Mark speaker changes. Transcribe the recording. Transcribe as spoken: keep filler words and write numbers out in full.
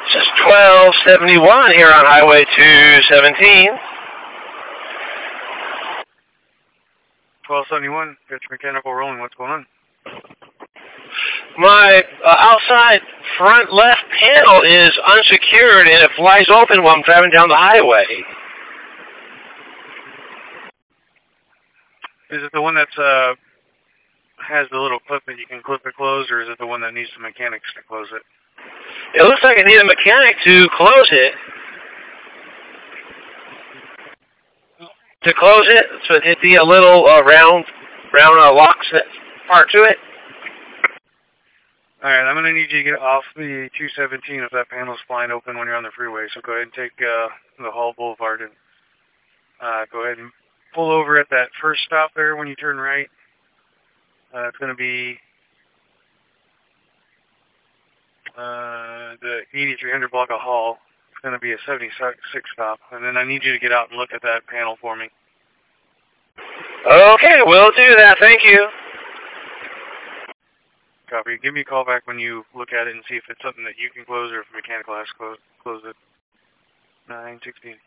Speaker 1: This is twelve seventy-one here on Highway two seventeen.
Speaker 2: twelve seventy-one, pitch mechanical rolling. What's going on?
Speaker 1: My uh, outside front left panel is unsecured and it flies open while I'm driving down the highway.
Speaker 2: Is it the one that's uh has the little clip that you can clip it closed, or is it the one that needs the mechanics to close it?
Speaker 1: It looks like I need a mechanic to close it. To close it, so it'd be a little uh, round, round uh, lock part to it.
Speaker 2: All right, I'm going to need you to get off the two seventeen if that panel's flying open when you're on the freeway. So go ahead and take uh, the Hall Boulevard and uh, go ahead and pull over at that first stop there when you turn right. Uh, it's going to be uh, the eighty-three hundred block of Hall. It's going to be a seventy-six stop. And then I need you to get out and look at that panel for me.
Speaker 1: Okay, we'll do that. Thank you.
Speaker 2: Copy. Give me a call back when you look at it and see if it's something that you can close or if mechanical has to close, close it. nine sixteen.